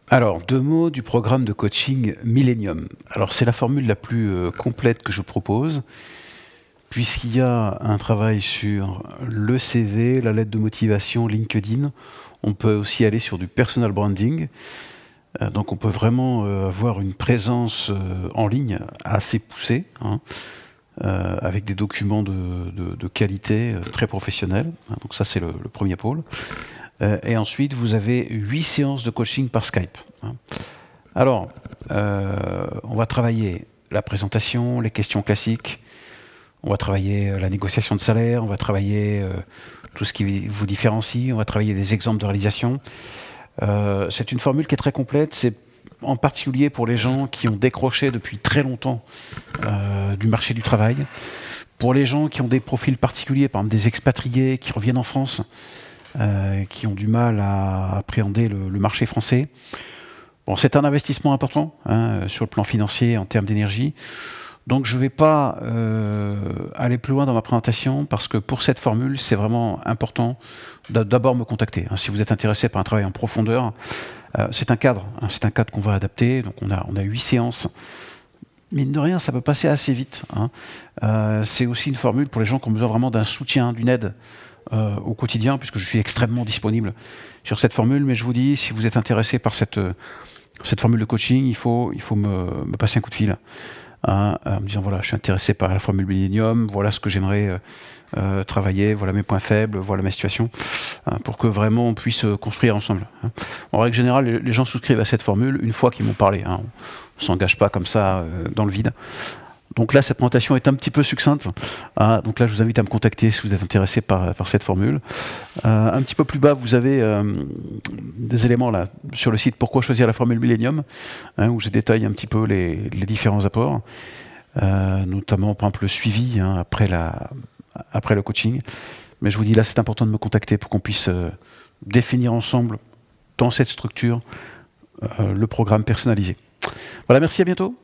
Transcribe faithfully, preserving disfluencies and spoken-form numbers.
Alors, deux mots du programme de coaching Millennium. Alors, c'est la formule la plus euh, complète que je propose, puisqu'il y a un travail sur le C V, la lettre de motivation, LinkedIn. On peut aussi aller sur du personal branding. Euh, donc, on peut vraiment euh, avoir une présence euh, en ligne assez poussée, hein, euh, avec des documents de, de- de qualité euh, très professionnels. Hein. Donc, ça, c'est le, le premier pôle. Euh, et ensuite, vous avez huit séances de coaching par Skype, hein. Alors, euh, on va travailler la présentation, les questions classiques, on va travailler euh, la négociation de salaire, on va travailler euh, tout ce qui vous différencie, on va travailler des exemples de réalisation. Euh, c'est une formule qui est très complète, c'est en particulier pour les gens qui ont décroché depuis très longtemps euh, du marché du travail, pour les gens qui ont des profils particuliers, par exemple des expatriés qui reviennent en France, euh, qui ont du mal à appréhender le, le marché français. Bon, c'est un investissement important, hein, sur le plan financier, en termes d'énergie. Donc je ne vais pas euh, aller plus loin dans ma présentation parce que pour cette formule, c'est vraiment important d'abord me contacter. Hein, si vous êtes intéressé par un travail en profondeur, euh, c'est un cadre, hein, c'est un cadre qu'on va adapter. Donc on a on a huit séances. Mine de rien, ça peut passer assez vite, hein. Euh, c'est aussi une formule pour les gens qui ont besoin vraiment d'un soutien, d'une aide euh, au quotidien, puisque je suis extrêmement disponible sur cette formule. Mais je vous dis, si vous êtes intéressé par cette cette formule de coaching, il faut, il faut me, me passer un coup de fil, hein, en me disant voilà, je suis intéressé par la formule Millennium, voilà ce que j'aimerais euh, euh, travailler, voilà mes points faibles, voilà ma situation, hein, pour que vraiment on puisse euh, construire ensemble, hein. En règle générale, les, les gens souscrivent à cette formule une fois qu'ils m'ont parlé, hein. On ne s'engage pas comme ça euh, dans le vide. Donc là, cette présentation est un petit peu succincte, hein. Donc là, je vous invite à me contacter si vous êtes intéressé par, par cette formule. Euh, un petit peu plus bas, vous avez euh, des éléments là sur le site Pourquoi choisir la formule Millennium, hein, où je détaille un petit peu les, les différents apports, euh, notamment par exemple le suivi, hein, après, la, après le coaching. Mais je vous dis là, c'est important de me contacter pour qu'on puisse euh, définir ensemble, dans cette structure, euh, le programme personnalisé. Voilà, merci, à bientôt.